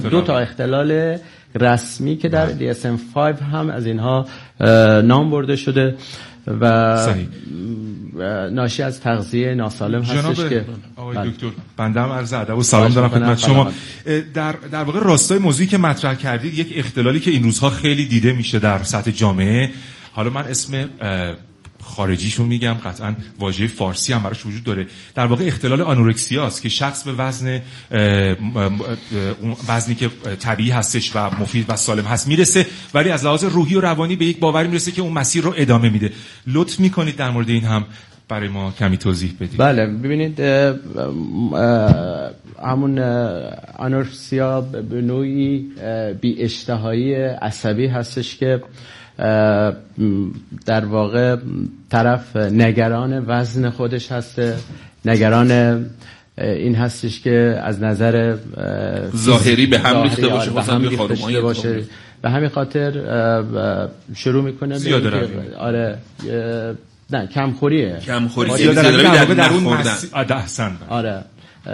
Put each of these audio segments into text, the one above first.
2 تا اختلال رسمی که در DSM-5 هم از اینها نام برده شده و صحیح. ناشی از تغذیه ناسالم هستش که آقای دکتر بنده هم عرض ادب و سلام دارم خدمت شما. در واقع راستای موضوعی که مطرح کردید، یک اختلالی که این روزها خیلی دیده میشه در سطح جامعه، حالا من اسم خارجیشون میگم، قطعا واژه فارسی هم براش وجود داره، در واقع اختلال آنورکسیا است که شخص به وزنی که طبیعی هستش و مفید و سالم هست میرسه، ولی از لحاظ روحی و روانی به یک باوری میرسه که اون مسیر رو ادامه میده. لطف میکنید در مورد این هم برای ما کمی توضیح بدید. بله، ببینید همون آنورکسیا به نوعی بی اشتهایی عصبی هستش که در واقع طرف نگران وزن خودش هسته، نگران این هستش که از نظر ظاهری به هم ریخته باشه، به همین خاطر شروع میکنه زیاده روی. آره نه کمخوریه زیاده روی در اون احسن. آره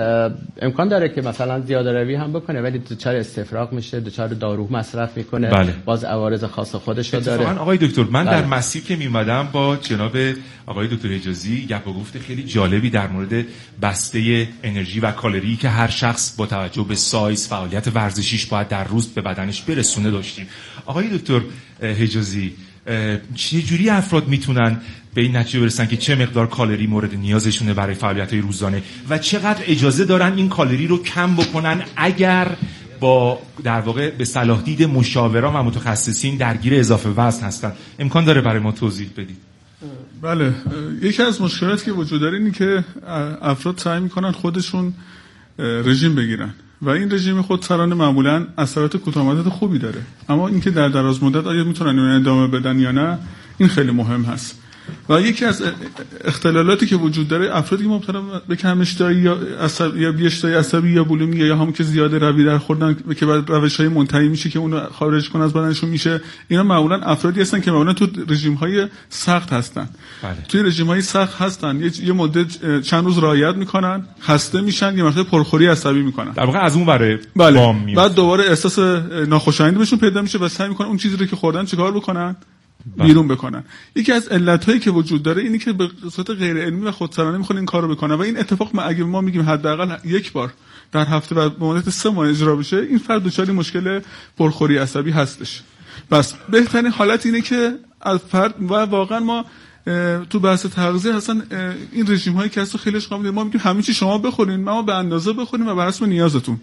امکان داره که مثلا زیاده روی هم بکنه ولی دچار استفراغ میشه، دچار دارو مصرف میکنه. بله. باز عوارض خاص خودش رو داره. آقای دکتر من در مسیر که میمدم با جناب آقای دکتر حجازی گپ و گفت خیلی جالبی در مورد بسته انرژی و کالری که هر شخص با توجه به سایز فعالیت ورزشیش باید در روز به بدنش برسونه داشتیم. آقای دکتر حجازی چه جوری افراد میتونن به این نتیجه برسن که چه مقدار کالری مورد نیازشونه برای فعالیت‌های روزانه و چقدر اجازه دارن این کالری رو کم بکنن اگر با در واقع به صلاح دید مشاوران و متخصصین درگیر اضافه وزن هستن؟ امکان داره برای ما توضیح بدید؟ بله، یکی از مشکلاتی که وجود داره اینه که افراد سعی میکنن خودشون رژیم بگیرن و این رژیم خودسرانه معمولاً اثرات کوتاه‌مدت خوبی داره، اما اینکه در دراز مدت آیا میتونن اون ادامه بدن یا نه این خیلی مهم هست. و یکی از اختلالاتی که وجود داره افرادی که مبتلا به کم اشتهایی یا بی اشتهایی عصبی یا بولیمی یا همون که زیاده روی در خوردن که بعد روش‌های منتهی میشه که اونو خارج کنه از بدنشون میشه، اینا معمولا افرادی هستن که معمولا تو رژیم‌های سخت هستن. بله. توی رژیم‌های سخت هستن، یه مدت چند روز رعایت میکنن، خسته میشن، یه مرتبه پرخوری عصبی میکنن، در واقع از اون بره بله. بعد دوباره احساس ناخوشایندی بهشون پیدا میشه و سعی میکنن اون چیزی رو که خوردن چیکار بکنن؟ بیرون بکنن. یکی از علتایی که وجود داره اینی که به صورت غیر علمی و خودسرانه میخوان این کارو بکنن و این اتفاق اگه ما میگیم حداقل یک بار در هفته و به مدت 3 ماه اجرا بشه، این فرد دچار مشکل پرخوری عصبی هستش. بس بهترین حالت اینه که از فرد و واقعا ما تو بحث تغذیه هستن این رژیم هایی که هست خیلیش قابل ما میگیم همه چی شما بخورین، ما به اندازه بخورین و بر حسب نیازتون.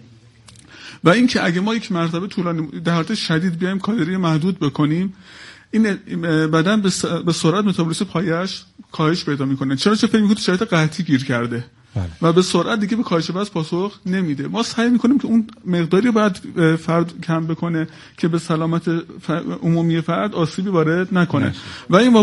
و اینکه اگه ما یک مرتبه طولانی در حالت شدید بیایم کالری محدود بکنیم، این بدن به سرعت متابولیسم پایش کاهش پیدا میکنه. چرا فکر میکنه تو شرایط قحطی گیر کرده و به سرعت دیگه به کاهش وزن پاسخ نمیده. ما سعی میکنیم که اون مقداری باید فرد کم بکنه که به سلامت عمومی فرد آسیبی وارد نکنه و این با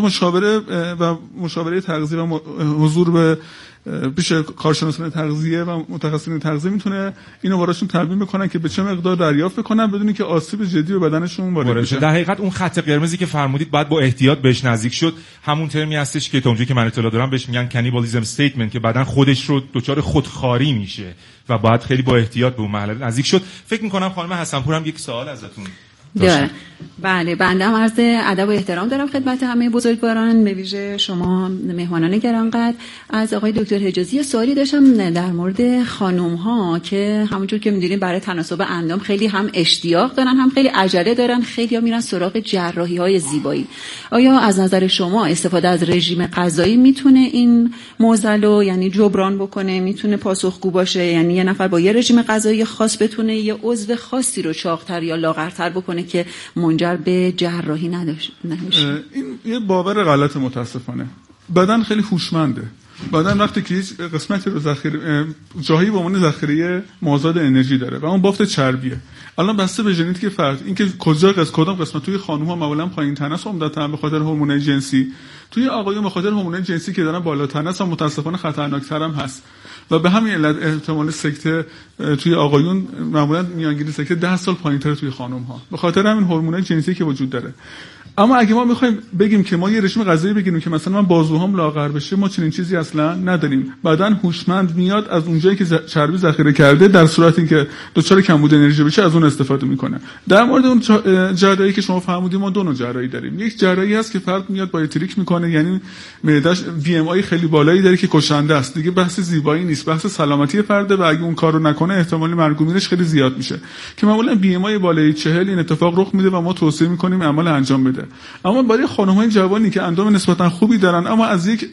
مشاوره تغذیه و حضور به پیش کارشناسان تغذیه و متخصصین تغذیه میتونه اینو وارشون تبیین بکنن که به چه مقدار دریافت بکنن بدون که آسیب جدی به بدنشون وارد بشه. در حقیقت اون خط قرمزی که فرمودید باید با احتیاط بهش نزدیک شد. همون ترمی هستش که اونجوری که من اطلاع دارم بهش میگن کانیبالیسم استیتمنت، که بدن خودش رو دچار خودخواری میشه و باید خیلی با احتیاط به اون مرحله نزدیک شد. فکر میکنم خانم حسنپور هم یک سوال ازتون داره. بله، بنده هم عرض ادب و احترام دارم خدمت همه بزرگواران، به ویژه شما مهمانان گرانقدر. از آقای دکتر حجازی سوالی داشتم در مورد خانم ها که همونجور که می‌دونیم برای تناسب اندام خیلی هم اشتیاق دارن، هم خیلی عجله دارن، خیلی ها میرن سراغ جراحی‌های زیبایی. آیا از نظر شما استفاده از رژیم غذایی میتونه این معضل یعنی جبران بکنه، میتونه پاسخگو باشه؟ یعنی یه نفر با یه رژیم غذایی خاص بتونه یه عضو خاصی رو چاق‌تر یا لاغرتر بکنه که منجر به جراحی نمیشه؟ این یه باور غلط متاسفانه. بدن خیلی هوشمنده. بدن وقتی که قسمتی رو جاهایی به عنوان ذخیره مازاد انرژی داره و اون بافت چربیه. الان بسته به ژنتیک فرد اینکه کدام قسمت توی خانم‌ها معمولا پایین‌تر است عمدتاً به خاطر هورمونای جنسی، توی آقایون به خاطر هورمونای جنسی که دارن بالاتر است و متأسفانه خطرناک‌تر هم هست. و به همین علت احتمال سکته توی آقایون معمولا میانگین سکته 10 سال پایین‌تر توی خانم‌ها، به خاطر همین هورمونای ژنتیکی که وجود داره. اما اگه ما میخوایم بگیم که ما یه رژیم غذایی بگیریم که مثلا من بازوهام لاغر بشه، ما چنین چیزی اصلا نداریم. بدن هوشمند میاد از اونجایی که چربی ذخیره کرده در صورت اینکه دچار کمبود انرژی بشه از اون استفاده میکنه. در مورد اون جراحی که شما فرمودید ما دو نوع جراحی داریم. یک جراحی هست که فرد میاد بایوتریک میکنه، یعنی معده‌اش وی ام آی خیلی بالایی داره که کشنده است، دیگه بحث زیبایی نیست، بحث سلامتی فرده و اگه اون کارو نکنه احتمال مرگ و میرش خیلی زیاد میشه که معمولا بی ام آی بالای 40 این اتفاق رخ میده و ما توصیه میکنیم عمل انجام بده. اما برای خانم‌های جوانی که اندام نسبتا خوبی دارن اما از یک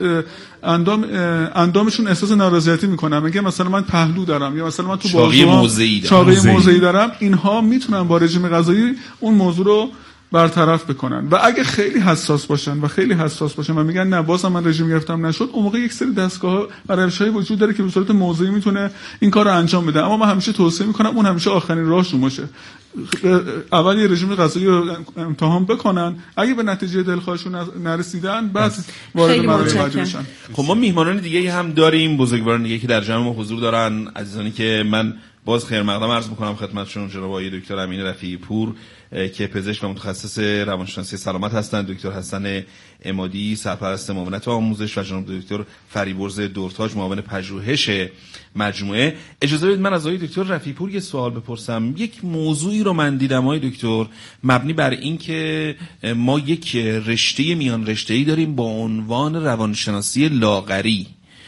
اندامشون احساس نارضایتی میکنن، میگه مثلا من پهلو دارم یا مثلا من تو بازوام چاقی موضعی دارم، اینها میتونن با رژیم غذایی اون موضوع رو برطرف بکنن. و اگه خیلی حساس باشن و میگن نه بازم من رژیم گرفتم نشد، اون موقع یک سری دستگاه و روش‌های وجود داره که به صورت موضعی میتونه این کارو انجام بده. اما من همیشه توصیه میکنم اون همیشه آخرین راهشون باشه. اول یه رژیم غذایی رو امتحان بکنن، اگه به نتیجه دلخواهشون نرسیدن بعد وارد مراحل بعدی بشن. خب ما میهمانان دیگه هم داریم، بزرگواران دیگه که در جمع ما حضور دارن، عزیزانی که من باز خیر مقدم عرض میکنم خدمتشون، جناب آقای دکتر امین رفیعی پور که پزشک و متخصص روانشناسی سلامت هستند، دکتر حسن عمادی سرپرست معاونت و آموزش و جناب دکتر فریبرز دورتاج معاون پژوهش مجموعه. اجازه بدید من از آقای دکتر رفیعی پور یه سوال بپرسم. یک موضوعی رو من دیدم آقای دکتر مبنی بر این که ما یک رشته میان رشته‌ای داریم با عنوان روانشناسی لاغری.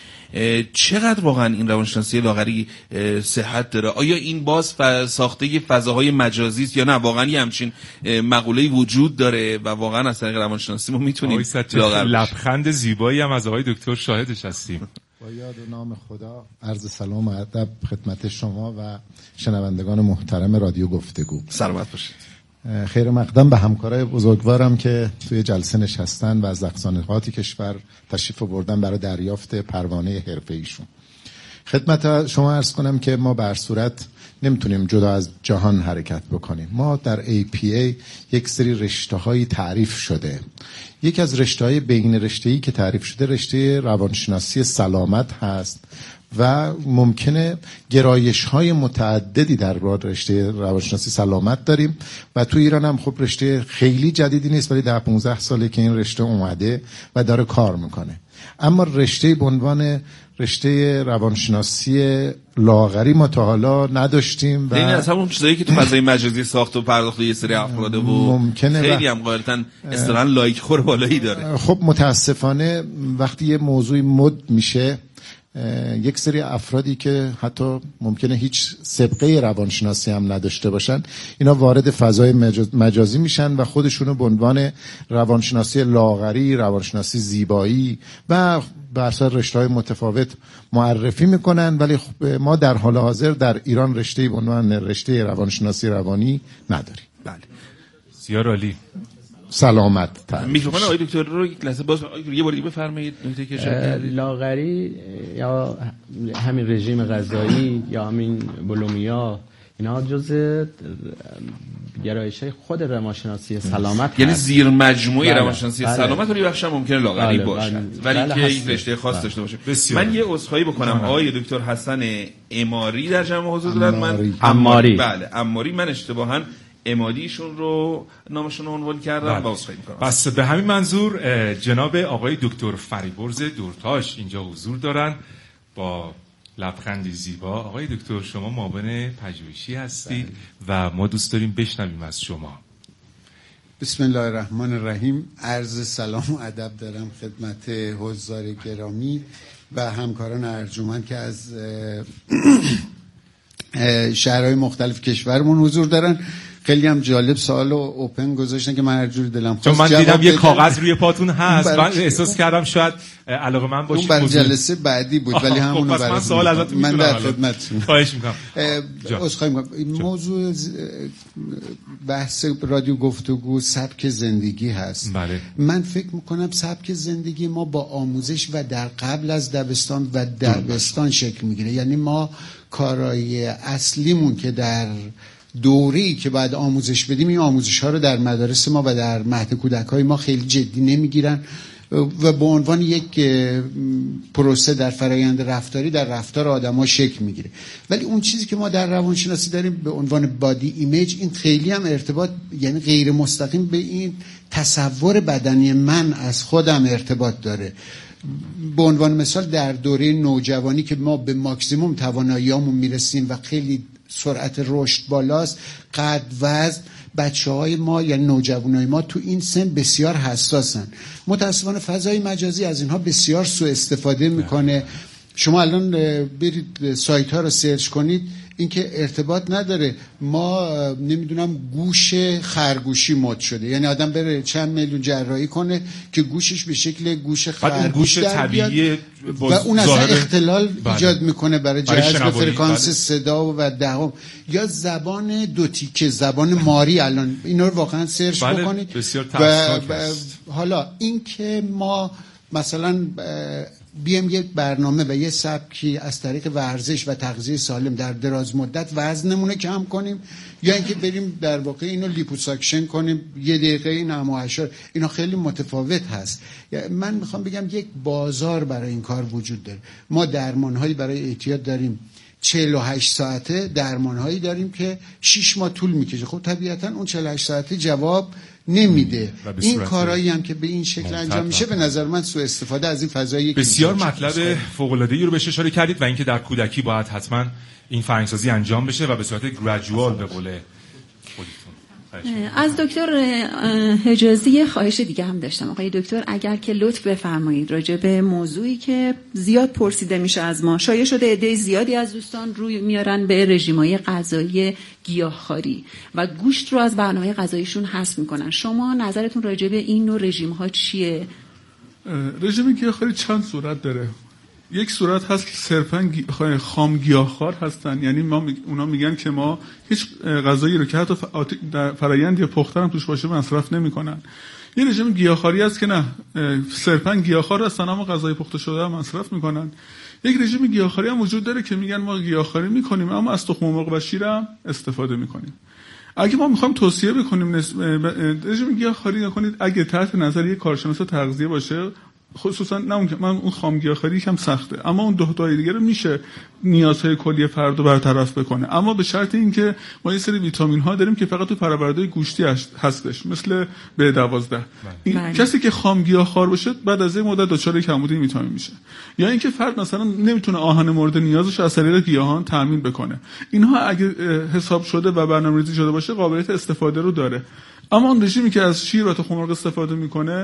چقدر واقعا این روانشناسی لاغری صحت داره؟ آیا این باز ساخته فضاهای مجازی است یا نه واقعا یه همچین مقوله‌ای وجود داره و واقعا از طریق روانشناسی ما میتونیم لاغر لبخند زیبایی هم از آقای دکتر شاهدش هستیم. با یاد و نام خدا عرض سلام و ادب خدمت شما و شنوندگان محترم رادیو گفتگو. سلامت باشید. خیر مقدم به همکارای بزرگوارم که توی جلسه نشستن و از اقصانقاط کشور تشریف بردن برای دریافت پروانه حرفه‌ایشون. خدمت شما عرض کنم که ما به هر صورت نمیتونیم جدا از جهان حرکت بکنیم. ما در APA یک سری رشته‌های تعریف شده. یکی از رشته‌های بین رشته‌ای که تعریف شده رشته روانشناسی سلامت هست و ممکنه گرایش‌های متعددی در رشته روانشناسی سلامت داریم و تو ایران هم خب رشته خیلی جدیدی نیست ولی 10-15 ساله که این رشته اومده و داره کار میکنه. اما رشته به عنوان رشته روانشناسی لاغری ما تا حالا نداشتیم و این اصلا اون چیزایی که تو فضای مجازی ساخت و پرداخت یه سری افراد و ممکنه خیلی هم غالبا اصطلاحاً لایک خور بالایی داره. خب متاسفانه وقتی یه موضوعی مد میشه یک سری افرادی که حتی ممکنه هیچ سابقه روانشناسی هم نداشته باشن اینا وارد فضای مجازی میشن و خودشونو به عنوان روانشناسی لاغری، روانشناسی زیبایی و برسر رشته‌های متفاوت معرفی میکنن، ولی ما در حال حاضر در ایران رشته‌ای به عنوان رشته روانشناسی روانی نداریم. بله. بسیار عالی. سلامت. میکروفون آقای دکتر رو یک لحظه باز یه بار دیگه بفرمایید. نکته که لاغری یا همین رژیم غذایی یا همین بولومیا اینا جزء گرایش‌های خود روانشناسی سلامت یعنی زیر مجموعه روانشناسی سلامت رو بخش ممکنه لاغری باشه ولی که یک رشته خاص داشته باشه. من یه عذرخواهی بکنم آقای دکتر حسن عماری در جمع حضور دارن. من عماری بله عماری من اشتباهاً امادیشون رو نامشون رو عنوان کردم با عذرخواهی میکنم. بس به همین منظور جناب آقای دکتر فریبرز دورتاج اینجا حضور دارن با لبخندی زیبا. آقای دکتر شما معاون پژوهشی هستید و ما دوست داریم بشنویم از شما. بسم الله الرحمن الرحیم. عرض سلام و ادب دارم خدمت حضار گرامی و همکاران ارجمند که از شهرهای مختلف کشورمون حضور دارن. خیلی هم جالب سوال اوپن گذاشتن که من هر جوری دلم خواست چون من دیدم یه کاغذ روی پاتون هست من احساس کردم شاید علاقه من باشید. اون برای جلسه بعدی بود ولی همونو برای من سوال ازتون من در خدمتتون. خواهش میکنم. عذرخواهی میکنم. موضوع بحث رادیو گفتگو سبک زندگی هست. بله. من فکر میکنم سبک زندگی ما با آموزش و در قبل از دبستان و دبستان شکل میگیره. یعنی ما کارهای اصلیمون که در دوره‌ای که بعد آموزش بدیم این آموزش ها رو در مدارس ما و در مهد کودک‌های ما خیلی جدی نمیگیرن. و به عنوان یک پروسه در فرایند رفتاری در رفتار آدم‌ها شکل میگیره. ولی اون چیزی که ما در روانشناسی داریم به عنوان بادی ایمیج، این خیلی هم ارتباط، یعنی غیر مستقیم به این تصور بدنی من از خودم ارتباط داره. به عنوان مثال در دوره نوجوانی که ما به ماکسیموم تواناییامون میرسیم و خیلی سرعت رشد بالاست، قد وزن، بچه‌های ما یا نوجوانای ما تو این سن بسیار حساسن. متاسفانه فضای مجازی از اینها بسیار سوء استفاده میکنه. شما الان برید سایت ها رو سرچ کنید، اینکه ارتباط نداره. ما نمیدونم گوش خرگوشی مد شده، یعنی آدم بره چند میلیون جراحی کنه که گوشش به شکل گوش خرگوش در بیاد و اون اصلا اختلال ایجاد میکنه برای جذب فرکانس صدا و دهم. یا زبان دو تیکه، زبان ماری، الان اینا رو واقعا سرچ بکنید. و حالا این که ما مثلا بیام یک برنامه و یه سبکی از طریق ورزش و تغذیه سالم در دراز مدت وزنمون کم کنیم، یا اینکه بریم در واقع اینو لیپوساکشن کنیم 1 دقیقه این امواعشار، اینا خیلی متفاوت هست. من میخوام بگم یک بازار برای این کار وجود داره. ما درمانهایی برای اعتیاد داریم 48 ساعته، درمانهایی داریم که 6 ماه طول میکشه. خب طبیعتا اون 48 ساعته جواب نمیده. این کارهایی هم که به این شکل انجام میشه به نظر من سوء استفاده از این فضایی بسیار مطلب فوق العاده ای رو بهش اشاره کردید و اینکه در کودکی باید حتما این فرهنگسازی انجام بشه و به صورت گریجوال به قول خودتون. از دکتر حجازی خواهش دیگه هم داشتم. آقای دکتر اگر که لطف بفرمایید راجع به موضوعی که زیاد پرسیده میشه از ما، شایع شده عده زیادی از دوستان روی میارن به رژیم‌های غذایی گیاهخواری و گوشت رو از برنامه غذاییشون حذف میکنن. شما نظرتون راجع به این نوع رژیم‌ها چیه؟ رژیم گیاهخواری چند صورت داره. یک صورت هست که صرفاً خام گیاهخوار هستن، یعنی اونا میگن که ما هیچ غذایی رو که حتی در فرآیند یا پختن هم توش باشه مصرف نمیکنن. یه رژیم گیاهخواری هست که نه، صرفاً گیاهخوار هستن اما غذای پخته شده هم مصرف میکنن. یک رژیم گیاهخواری هم وجود داره که میگن ما گیاهخواری میکنیم اما از تخم مرغ و شیر هم استفاده میکنیم. اگه ما میخوایم توصیه بکنیم رژیم گیاهخواری کنید، اگه تحت نظر یک کارشناس تغذیه باشه، خصوصا نه من اون خام گیاهخواری یکم سخته، اما اون 2 تای دیگه رو میشه نیازهای کلی فرد رو برطرف بکنه، اما به شرط اینکه ما یه سری ویتامین ها داریم که فقط تو پروردهای گوشتی هستش، مثل B12. کسی که خام گیاهخوار باشه بعد از این مدت دچار کمبود این ویتامین میشه. یا اینکه فرد مثلا نمیتونه آهن مورد نیازش از طریق گیاهان تامین بکنه. اینها اگه حساب شده و برنامه‌ریزی شده باشه قابلیت استفاده رو داره. اما اون رژیمی که از شیر و تخم مرغ استفاده میکنه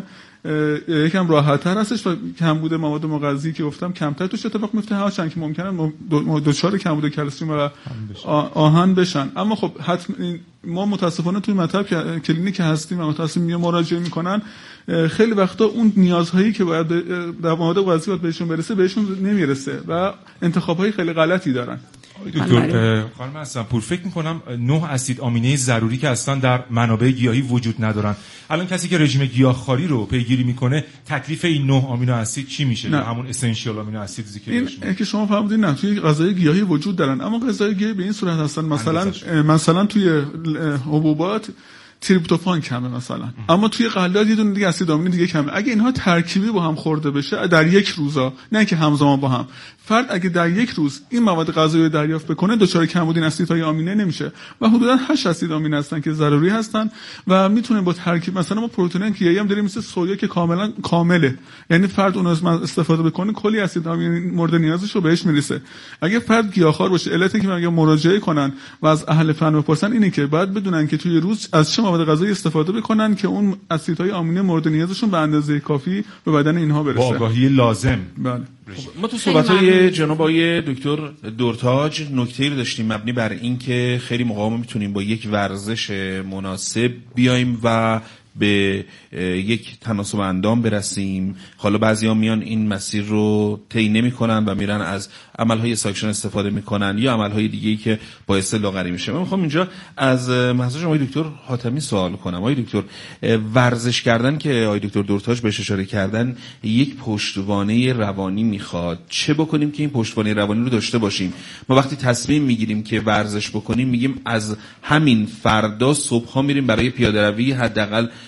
یکم راحت‌تر هستش و کمبود مواد مغذی که گفتم کمتر توش اتفاق میفته، هرچند که ممکنه دچار کمبود کلسیم و آهن بشن. اما خب حتما ما متاسفانه توی مطب کلینیک هستیم و متاسفانه مراجعه میکنن، خیلی وقتا اون نیازهایی که باید در مواد غذایی باید بهشون برسه بهشون نمیرسه و انتخاب‌های خیلی غلطی دارن. دکتر خانم هستم پور، فکر میکنم 9 اسید آمینه ضروری که اصلا در منابع گیاهی وجود ندارن. الان کسی که رژیم گیاهخواری رو پیگیری میکنه تکلیف این 9 آمینو اسید چی میشه؟ یا همون اسنشیال آمینو اسید این که شما فهمیدین نه توی غذای گیاهی وجود دارن، اما غذای گیاهی به این صورت هستن مثلا توی حبوبات تریپتوفان کمه مثلا، اما توی غلات یه دونه دیگه اسید آمینه دیگه کمه. اگه اینها ترکیبی با هم خورده بشه در یک روزا، نه که همزمان با هم، فرد اگه در یک روز این مواد غذایی رو دریافت بکنه دچار کمبود این اسیدهای آمینه نمیشه و حدودا 8 اسید آمینه هستن که ضروری هستن و میتونه با ترکیب مثلا ما پروتئین گیاهی هم داریم مثل سویا که کاملا کامله، یعنی فرد اون رو استفاده بکنه کلی اسید آمینه مورد نیازش رو بهش میرسه. اگه فرد گیاهخوار باشه، علتی که میگم مراجعه کنن و از اهل فن بپرسن اینه که باید بدونن که توی روز از چه مواد غذایی استفاده بکنن که اون اسیدهای آمینه مورد نیازشون به اندازه کافی به بدن اینها برسه. با آگاهی لازم. بله. ما تو صحبت‌های جناب آقای دکتر دورتاج نکته‌ای رو داشتیم مبنی بر اینکه خیلی موقع ما میتونیم با یک ورزش مناسب بیایم و به یک تناسب اندام برسیم. حالا بعضیا میان این مسیر رو طی نمی‌کنن و میرن از عمل‌های ساکشن استفاده می‌کنن یا عمل‌های دیگه‌ای که باعث لاغری میشه. من می‌خوام اینجا از محضر آقای دکتر حاتمی سوال کنم. آقای دکتر، ورزش کردن که آقای دکتر دورتاج بهش اشاره کردن یک پشتوانه روانی میخواد. چه بکنیم که این پشتوانه روانی رو داشته باشیم؟ ما وقتی تصمیم میگیریم که ورزش بکنیم میگیم از همین فردا صبح‌ها میریم برای پیاده‌روی حداقل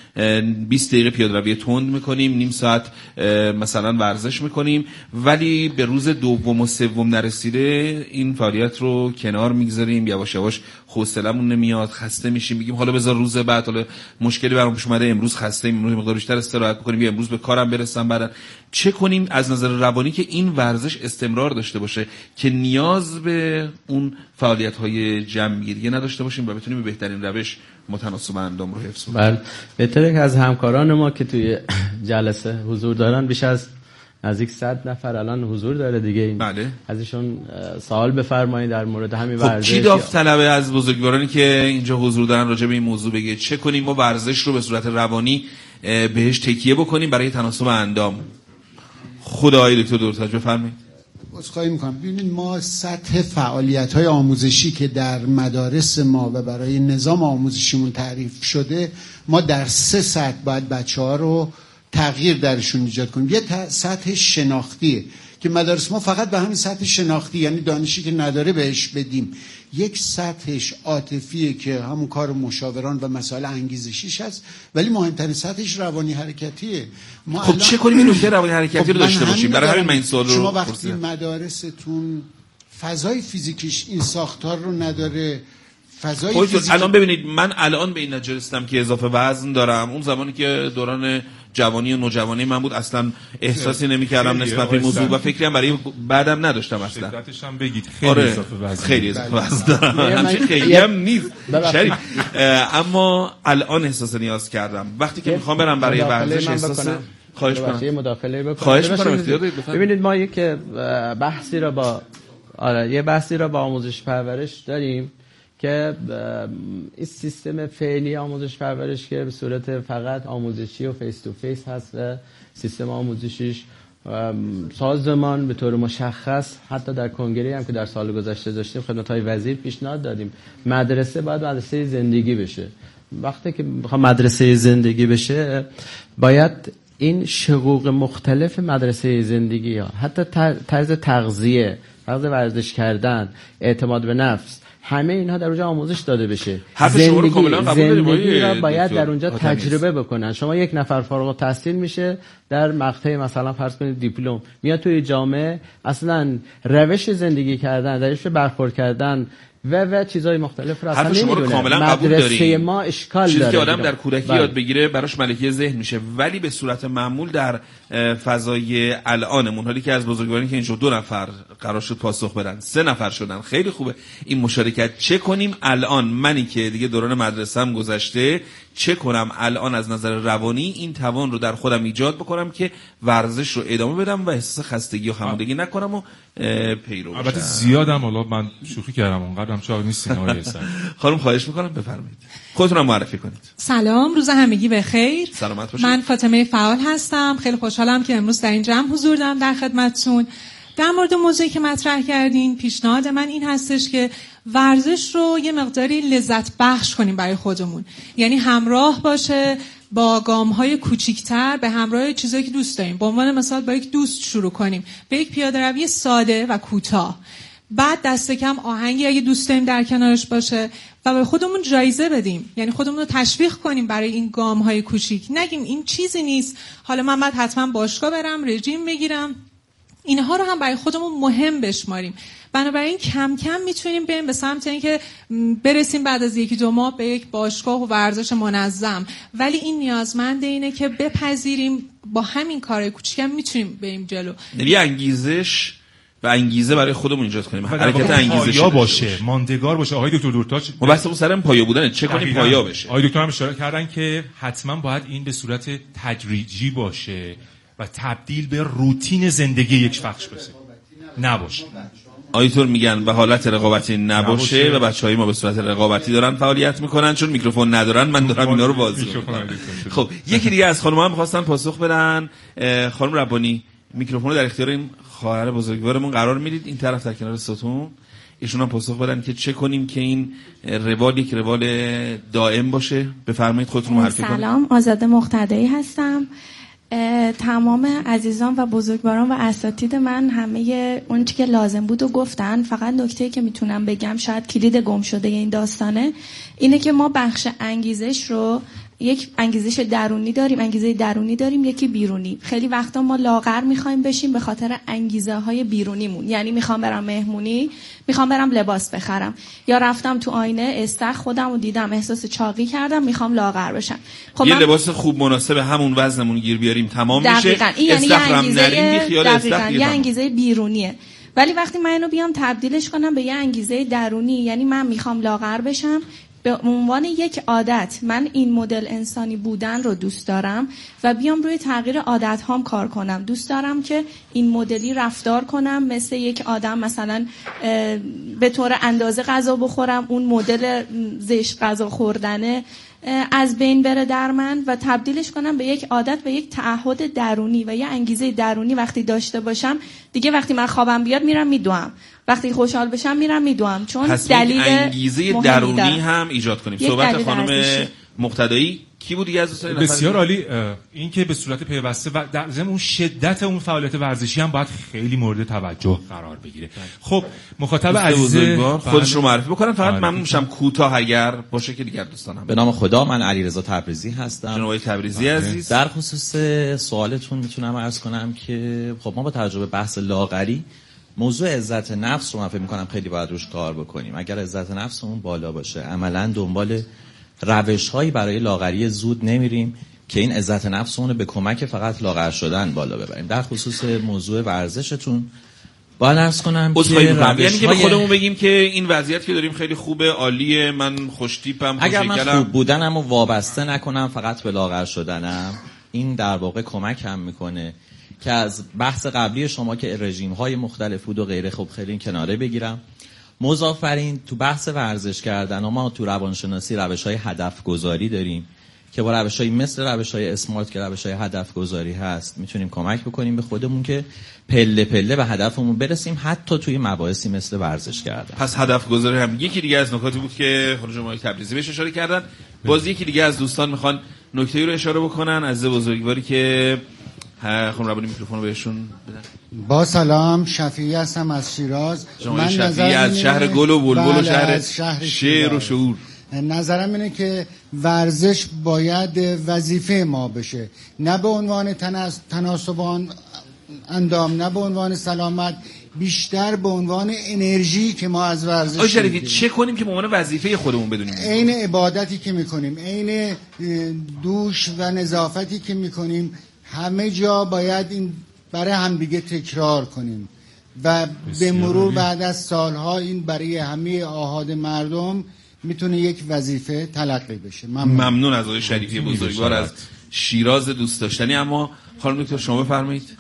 20 دقیقه پیاده‌روی تند میکنیم، نیم ساعت مثلا ورزش میکنیم، ولی به روز دوم و سوم نرسیده این فعالیت رو کنار میگذاریم، یواش یواش حوصله‌مون نمیاد، خسته میشیم، میگیم حالا بذار روز بعد، حالا مشکلی برام پیش اومده، امروز خسته‌ایم، امروز مقدار بیشتر استراحت بکنیم، یا امروز به کارم برسم بعداً. چه کنیم از نظر روانی که این ورزش استمرار داشته باشه، که نیاز به اون فعالیت‌های جمع‌گیری نداشته باشیم و بتونیم به بهترین روش متناسب اندام رو حفظ کنیم؟ بله، بهتره که از همکاران ما که توی جلسه حضور دارن، بیش از نزدیک 100 نفر الان حضور داره دیگه، بله. ازشون سوال بفرمایید در مورد همین خب ورزش. کی داوطلبه از بزرگوارانی که اینجا حضور دارن راجع به این موضوع بگه چه کنیم ما ورزش رو به صورت روانی بهش تکیه بکنیم برای تناسب اندام؟ خدای دکتر دورتاج بفرمایید. عذرخواهی میکنم. ببینید ما سطح فعالیت‌های آموزشی که در مدارس ما و برای نظام آموزشیمون تعریف شده، ما در 3 سطح باید بچه‌ها رو تغییر درشون ایجاد کنیم. یه سطح شناختیه که مدارس ما فقط به همین سطح شناختی، یعنی دانشی که نداره بهش بدیم. یک سطحش عاطفیه که همون کار مشاوران و مسائل انگیزشیش هست، ولی مهمترین سطحش روانی حرکتیه. خب چه کنیم این نکته روانی حرکتی رو داشته باشیم؟ برای همین من این سوال رو شما وقتی مدارستون فضای فیزیکیش این ساختار رو نداره، فضای فیزیکی... الان ببینید من الان به این نتیجه رسیدم که اضافه وزن دارم. اون زمانی که دوران جوانی و نوجوانی من بود اصلا احساسی نمی‌کردم نسبت به موضوع و فکری هم برای بعدم نداشتم اصلا. شدتش هم بگید خیلی آره اضافه وزن، خیلی اضافه وزن دارم، همچنین خیلی هم نیست شریف، اما الان احساس نیاز کردم وقتی که میخوام برم برای ورزش. احساس خواهش کنم یه مداخله بکنم. خواهش می‌کنم اختیار دارید. ببینید ما یک بحثی را با آموزش پرورش داریم که این سیستم فعلی آموزش پرورش که به صورت فقط آموزشی و فیس تو فیس هست و سیستم آموزشیش سازمان به طور مشخص، حتی در کنگره هم که در سال گذشته داشتیم خدمت‌های وزیر پیشنهاد دادیم مدرسه باید مدرسه زندگی بشه. وقتی که بخوام مدرسه زندگی بشه باید این شقوق مختلف مدرسه زندگی ها، حتی طرز تغذیه، طرز ورزش کردن، اعتماد به نفس، همه اینها در اونجا آموزش داده بشه. زندگی را باید در اونجا تجربه بکنن. شما یک نفر فارغ التحصیل میشه در مقطع مثلا فرض کنید دیپلم، میاد توی جامعه اصلا روش زندگی کردن، روش برخورد کردن و چیزای مختلف رو اصلا نمیدونه. مدرسه ما اشکال چیزی داره. که آدم در کودکی یاد بگیره براش ملکه ذهن میشه، ولی به صورت معمول در فضای الانمون، حالی که از بزرگوارانی که اینجا 2 نفر قرار شد پاسخ بدن 3 نفر شدن، خیلی خوبه این مشارکت. چه کنیم الان، منی که دیگه دوران مدرسه‌ام گذشته، چه کنم الان از نظر روانی این توان رو در خودم ایجاد بکنم که ورزش رو ادامه بدم و احساس خستگی و خمودگی نکنم و پیرو بشم. البته زیادم، حالا من شوخی کردم، اونقدر هم چاق نیستین آقای حسن. خانم خواهش میکنم بفرمایید خودتون معرفی کنید. سلام، روز همگی بخیر. سلامت باشید. من فاطمه فعال هستم. خیلی خوشحالم که امروز در این جمع حضور دارم در خدمتتون. در مورد موضوعی که مطرح کردین، پیشنهاد من این هستش که ورزش رو یه مقداری لذت بخش کنیم برای خودمون، یعنی همراه باشه با گام‌های کوچیک‌تر، به همراه چیزایی که دوست داریم. به عنوان مثال با یک دوست شروع کنیم به یک پیاده‌روی ساده و کوتاه، بعد دست کم آهنگی اگه دوست داریم در کنارش باشه و به خودمون جایزه بدیم، یعنی خودمون رو تشویق کنیم برای این گام‌های کوچیک. نگیم این چیزی نیست، حالا من باید حتما باشگاه برم، رژیم بگیرم. اینها رو هم برای خودمون مهم بشماریم. بنابراین کم کم میتونیم بریم به سمت اینکه برسیم بعد از 1-2 ماه به یک باشگاه و ورزش منظم، ولی این نیازمند اینه که بپذیریم با همین کارهای کوچیکم میتونیم بریم جلو. یعنی انگیزش و انگیزه برای خودمون ایجاد کنیم، حرکت انگیزشی باشه، ماندگار باشه. آقای دکتر دورتاج ما بحثمون سر پایه بودن، چه کنیم پایه بشه. آقای دکتر هم اشاره کردن که حتما باید این به صورت تدریجی باشه و تبدیل به روتین زندگی یک شخص بشه، نباشه. آیتور میگن به حالت رقابتی نباشه و بچهای ما به صورت رقابتی دارن فعالیت میکنن، چون میکروفون ندارن من دارم اینا رو بازی میکنم. خب یکی دیگه از خانم‌ها هم خواستن پاسخ بدن. خانم ربانی، میکروفون رو در اختیار این خواهر بزرگوارمون قرار میدید، این طرف در کنار ستون، ایشون هم پاسخ بدن که چه کنیم که این روال یک روال دائم باشه. بفرمایید خودتون معرفی کنید. سلام، آزاده مقتدی هستم. تمام عزیزان و بزرگواران و اساتید من همه اون چی که لازم بود و گفتن. فقط نکته‌ای که میتونم بگم، شاید کلید گم شده این داستانه، اینه که ما بخش انگیزش رو یک انگیزش درونی داریم، انگیزه درونی داریم، یکی بیرونی. خیلی وقتا ما لاغر میخوایم بشیم به خاطر انگیزه های بیرونیمون، یعنی میخوام برم مهمونی، میخوام برم لباس بخرم، یا رفتم تو آینه استخ خودم رو دیدم احساس چاقی کردم میخوام لاغر بشم. خب یه لباس خوب مناسب همون وزنمون گیر بیاریم تمام میشه. یعنی یه انگیزه بیرونیه. ولی وقتی من اینو بیام تبدیلش کنم به یه انگیزه درونی، یعنی من میخوام لاغر بشم به عنوان یک عادت، من این مدل انسانی بودن رو دوست دارم و بیام روی تغییر عادت هام کار کنم. دوست دارم که این مدلی رفتار کنم مثل یک آدم، مثلا به طور اندازه غذا بخورم، اون مدل زشت غذا خوردنه از بین بره در من و تبدیلش کنم به یک عادت و یک تعهد درونی و یه انگیزه درونی. وقتی داشته باشم دیگه، وقتی من خوابم بیاد میرم میدوام، وقتی خوشحال بشم میرم میدوام، چون دلیل انگیزه درونی هم ایجاد کنیم. صحبت خانم مقتدایی کی بود دیگه از دوستان؟ بسیار عالی. این که به صورت پیوسته و در ضمن اون شدت اون فعالیت ورزشی هم باید خیلی مورد توجه قرار بگیره. خب مخاطب عزیز خودش رو معرفی بکنن. فقط ممنون میشم کوتاه اگر باشه که دیگر دوستانم. به نام خدا، من علیرضا تبریزی هستم. جناب تبریزی عزیز، در خصوص سوالتون میتونم عرض کنم که خب ما با توجه به بحث لاغری، موضوع عزت نفس رو من فکر می‌کنم خیلی باید روش کار بکنیم. اگر عزت نفسمون بالا باشه، عملاً دنبال روش‌هایی برای لاغری زود نمیریم که این عزت نفسمون رو به کمک فقط لاغر شدن بالا ببریم. در خصوص موضوع ورزشتون باید عرض کنم که یعنی که به خودمون بگیم که این وضعیت که داریم خیلی خوبه، عالیه، من خوشتیپم، اگر من خوب بودنم و وابسته نکنم فقط به لاغر شدنم، این در واقع کمک هم میکنه که از بحث قبلی شما که رژیم‌های مختلف بود و غیره خب خیلی کناره بگیرم. مضافرین تو بحث ورزش کردن ما تو روانشناسی روش‌های هدف گذاری داریم که با روش‌های مثل روش‌های اسمارت که روش‌های هدف گذاری هست میتونیم کمک بکنیم به خودمون که پله پله به هدفمون برسیم، حتی توی مباحثی مثل ورزش کردن. پس هدف گذاری هم یکی دیگه از نکاتی بود که خانم جمعه تبریزی بهش اشاره کردن. باز یکی دیگه از دوستان میخوان نکته‌ای رو اشاره بکنن. عزیز بزرگواری که خانم ربانی میکروفون رو بهشون بدن. با سلام، شفیعی هستم از شیراز. من شفیعی از شهر گل و بلبل و شهر شعر و شعور. نظرم اینه که ورزش باید وظیفه ما بشه، نه به عنوان تناسب اندام، نه به عنوان سلامت، بیشتر به عنوان انرژی که ما از ورزش آقای شریفی چه کنیم که به عنوان وظیفه خودمون بدونیم؟ عین عبادتی که میکنیم، عین دوش و نظافتی که میکنیم، همه جا باید این برای هم دیگه تکرار کنیم و به مرور بعد از سالها این برای همه آحاد مردم میتونه یک وظیفه تلقی بشه. ممنون از آقای شریفی بزرگوار از شیراز دوست داشتنی. اما خانم دکتر شما بفرمایید.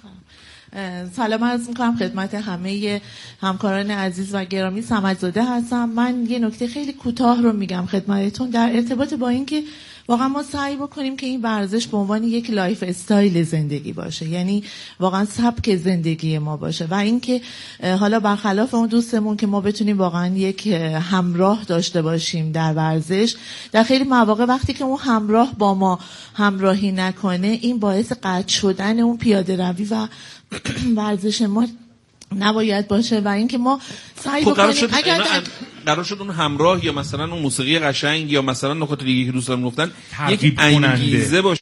سلام عرض میکنم خدمت همه همکاران عزیز و گرامی. سمدزاده هستم. من یه نکته خیلی کوتاه رو میگم خدمتتون در ارتباط با این که واقعا ما سعی بکنیم که این ورزش به عنوان یک لایف استایل زندگی باشه، یعنی واقعا سبک زندگی ما باشه و اینکه حالا برخلاف اون دوستمون که ما بتونیم واقعا یک همراه داشته باشیم در ورزش، در خیلی مواقع وقتی که اون همراه با ما همراهی نکنه این باعث قطع شدن اون پیاده روی و ورزش ما نباید باشه و اینکه ما سعی بکنیم اگر قرار شد اون همراه یا مثلا اون موسیقی قشنگ یا مثلا نکات دیگه که دوستان گفتن یک انگیزه باشه.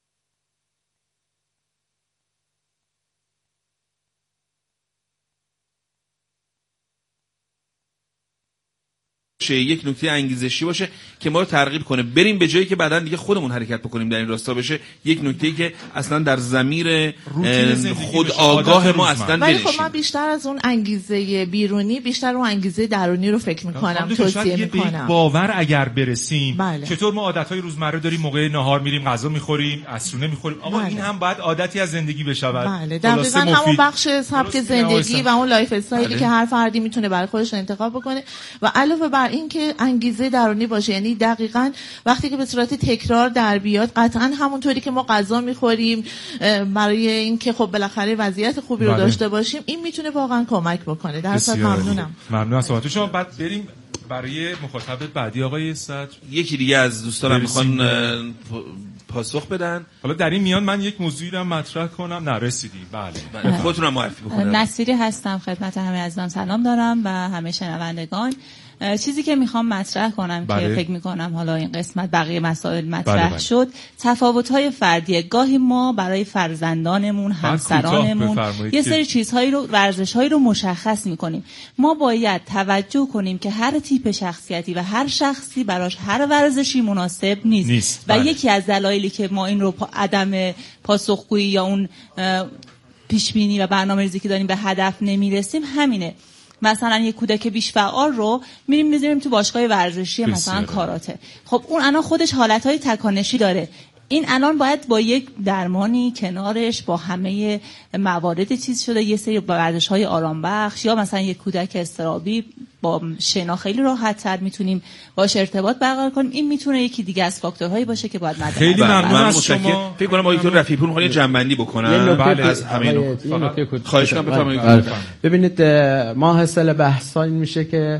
یک نکته انگیزشی باشه که ما رو ترغیب کنه بریم به جایی که بعداً دیگه خودمون حرکت بکنیم در این راستا بشه. یک نکته‌ای که اصلا در ضمیر خود آگاه ما اصلا ولی خب من بیشتر از اون انگیزه بیرونی بیشتر اون انگیزه درونی رو فکر می‌کنم، توصیه می‌کنم. باور اگر برسیم چطور ما عادت‌های روزمره داریم، موقع نهار میریم غذا می‌خوریم، عصرونه می‌خوریم، آقا این هم باید عادتی از زندگی بشود. بله دقیقاً همون بخش سبک زندگی و اون لایف استایلی که هر فردی میتونه برای خودش انتخاب بکنه و علاوه بر این که انگیزه درونی باشه، یعنی دقیقاً وقتی که به صورت تکرار در بیاد قطعاً همونطوری که ما غذا می‌خوریم برای اینکه خب بالاخره وضعیت خوبی رو داشته باشیم، این میتونه واقعاً کمک بکنه. در اصل ممنونم. ممنون از صحبت شما. بعد بریم برای مخاطب بعدی آقای صدر. یکی دیگه از دوستانم میخوان پاسخ بدن. حالا در این میان من یک موضوعی رو مطرح کنم. نرسیدیم. بله. خودتون هم معرفی بکنید. نصیری هستم، خدمت همه عزیزان سلام دارم و همه شنوندگان. چیزی که میخوام مطرح کنم بله. که فکر میکنم حالا این قسمت بقیه مسائل مطرح شد، تفاوت‌های فردیه. گاهی ما برای فرزندانمون، همسرانمون یه سری چیزهایی رو، ورزش‌هایی رو مشخص میکنیم. ما باید توجه کنیم که هر تیپ شخصیتی و هر شخصی براش هر ورزشی مناسب نیست. و یکی از دلایلی که ما این رو عدم پاسخگویی یا اون پیشبینی و برنامه‌ریزی که داریم به هدف نمیرسیم همینه. مثلا یک کودک بیش فعال رو میذاریم تو باشگاه ورزشی مثلا کاراته. خب اون الان خودش حالتهای تکانشی داره. این الان باید با یک درمانی کنارش با همه موارد چیز شده، یه سری ورزش‌های آرام بخش یا مثلا یک کودک اضطرابی با شنا خیلی راحت‌تر میتونیم باش ارتباط برقرار کنیم. این میتونه یکی دیگه از فاکتورهایی باشه که باید مد خیلی ممنون از شما. فکر کنم آقای رفیعی پور می‌خواد جمع‌بندی بکنن از همین. خواهش کنم بفرمایید. ببینید ما حاصل بحث این میشه که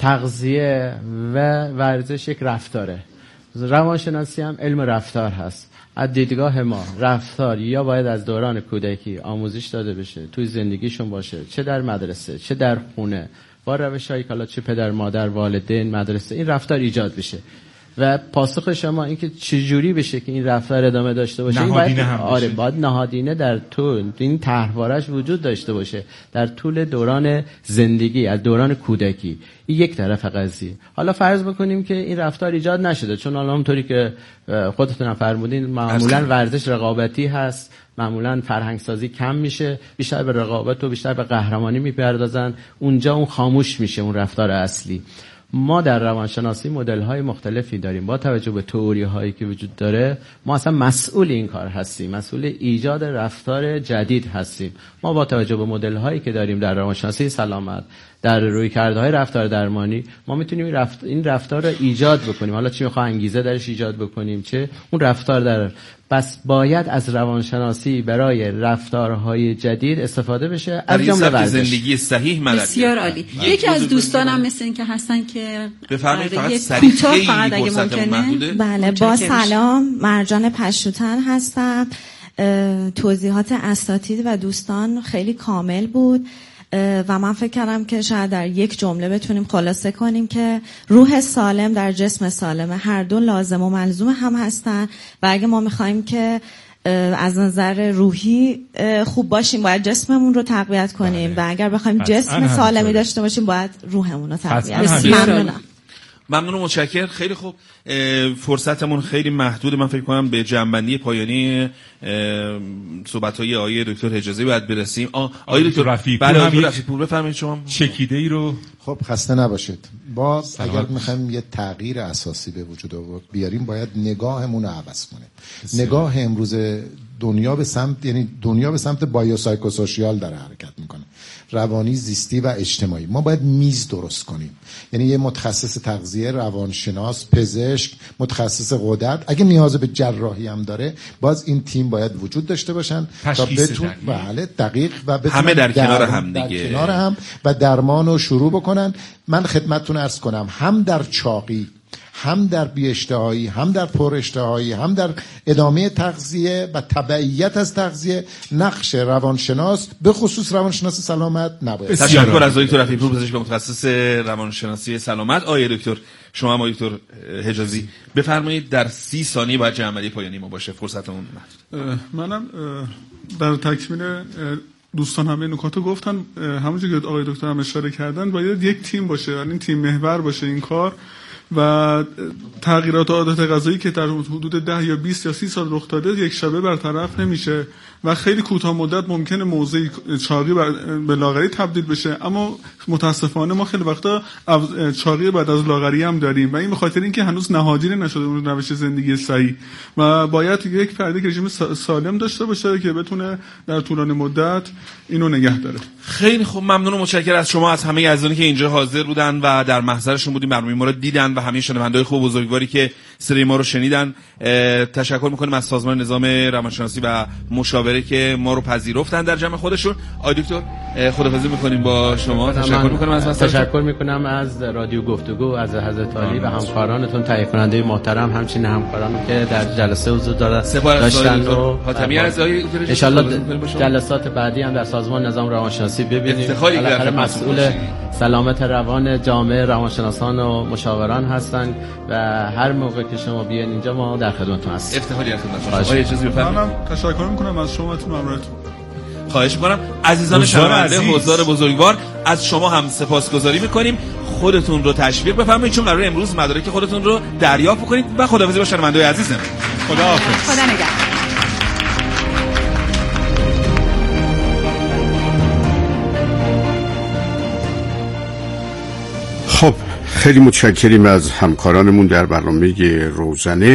تغذیه و ورزش یک رفتاره. روانشناسی هم علم رفتار هست. از دیدگاه ما رفتار یا باید از دوران کودکی آموزش داده بشه، توی زندگیشون باشه، چه در مدرسه چه در خونه، با روش‌هایی که چه پدر مادر والدین مدرسه این رفتار ایجاد بشه. و پاسخ شما این که چجوری بشه که این رفتار ادامه داشته باشه، این باید نهادینه در طول این طرحوارش وجود داشته باشه در طول دوران زندگی، از دوران کودکی. این یک طرف قضیه. حالا فرض بکنیم که این رفتار ایجاد نشده، چون الان اونطوری که خودتون فرمودین معمولا ورزش رقابتی هست، معمولا فرهنگ سازی کم میشه، بیشتر به رقابت و بیشتر به قهرمانی میپردازن، اونجا اون خاموش میشه اون رفتار اصلی. ما در روانشناسی مدل‌های مختلفی داریم. با توجه به تئوری‌هایی که وجود داره، ما اصلا مسئول این کار هستیم، مسئول ایجاد رفتار جدید هستیم. ما با توجه به مدل‌هایی که داریم در روانشناسی سلامت، در رویکردهای رفتار درمانی، ما میتونیم این رفتار رو ایجاد بکنیم. حالا چی میخواه انگیزه درش ایجاد بکنیم، چه اون رفتار در بس باید از روانشناسی برای رفتارهای جدید استفاده بشه، از جمله ورزش. زندگی صحیح مدد. بسیار عالی. یکی از دوستانم مثل این که هستن که بفرمایید فقط سریع فقط اگه ممکنه. بله، با سلام، مرجان پشتوتن هستم. توضیحات اساتید و دوستان خیلی کامل بود و من فکر کردم که شاید در یک جمله بتونیم خلاصه کنیم که روح سالم در جسم سالم، هر دو لازم و ملزوم هم هستن و اگه ما میخوایم که از نظر روحی خوب باشیم باید جسممون رو تقویت کنیم و اگر بخوایم جسم سالمی داشته باشیم باید روحمون رو تقویت کنیم. ممنون و متشکر. خیلی خوب، فرصتمون خیلی محدوده. من فکر کنم به جنبندی پایانی صحبت‌های آقای دکتر حجازی باید برسیم. آقای دکتر رفیعی پور بفرمایید شما چکیده‌ای رو. خب خسته نباشید. باز اگر می‌خوایم یه تغییر اساسی به وجود بیاریم باید نگاهمون رو عوض کنیم. نگاه امروز دنیا به سمت، یعنی دنیا به سمت بایوسایکوسوشیال داره حرکت میکنه، روانی، زیستی و اجتماعی. ما باید میز درست کنیم، یعنی یه متخصص تغذیه، روانشناس، پزشک، متخصص غدد، اگه نیاز به جراحی هم داره باز این تیم باید وجود داشته باشن تا بتون بله دقیق و همه در کنار هم دیگه، در کنار هم و درمان رو شروع بکنن. من خدمتتون عرض کنم هم در چاقی، هم در بی‌اشتهایی، هم در پراشتهایی، هم در ادامه تغذیه و تبعیت از تغذیه نقش روانشناس به خصوص روانشناس سلامت نباید. تشکر از دکتر رفیعی پور، پزشک متخصص روانشناسی سلامت. آقای دکتر شما هم دکتر حجازی بفرمایید در 30 ثانیه باید جمع‌بندی پایانی ما باشه، فرصتمون محدود. منم در تکمیل دوستان همه نکاتو گفتن، همونجوری که آقای دکتر هم اشاره کردن باید یک تیم باشه، یعنی تیم محور باشه این کار و تغییرات عادات غذایی که در حدود 10 یا 20 یا 30 سال رخ داده یک شبه برطرف نمیشه و خیلی کوتاه مدت ممکنه موضع چاقی به لاغری تبدیل بشه، اما متاسفانه ما خیلی وقتا چاقی بعد از لاغری هم داریم و این به خاطر اینکه هنوز نهادینه نشده اون روش زندگی صحیح و باید یک فرد رژیم سالم داشته باشه که بتونه در طولانی مدت اینو نگه داره. خیلی خوب، ممنون و متشکرم از شما، از همه عزیزانی که اینجا حاضر بودن و در محضرشون بودیم، برنامه ما رو دیدن و همه شنونده‌های خوب بزرگواری که صدای ما رو شنیدن. تشکر میکنیم از سازمان نظام روانشناسی و مشاوره که ما رو پذیرفتن در جمع خودشون. آقای دکتر خداحافظی میکنیم با شما. تشکر میکنم از تشکر میکنم از رادیو گفتگو، از حضرت عالی و همکارانتون، تهیه کننده محترم، همچنین همکارانی که در جلسه حضور داشتن و ان شاءالله جلسات بعدی هم در سازمان نظام روانشناسی ببینیم. بالاخره مسئول سلامت روان جامعه روانشناسان و مشاوران هستن و هر موقع که شما بیاین اینجا ما در خدمتتون هستیم. افتخاری هستم. منم تشکر میکنم از شما و ممنونتون. خواهش میکنم. عزیزان شنونده، حضار بزرگوار، از شما هم سپاسگزاری میکنیم. خودتون رو تشویق بفرمایید چون قراره امروز مدارک خودتون رو دریافت کنید و خداحافظی با شنونده‌های عزیزم. خداحافظ. خدا نگهدار. خب خیلی متشکریم از همکارانمون در برنامه روزنه.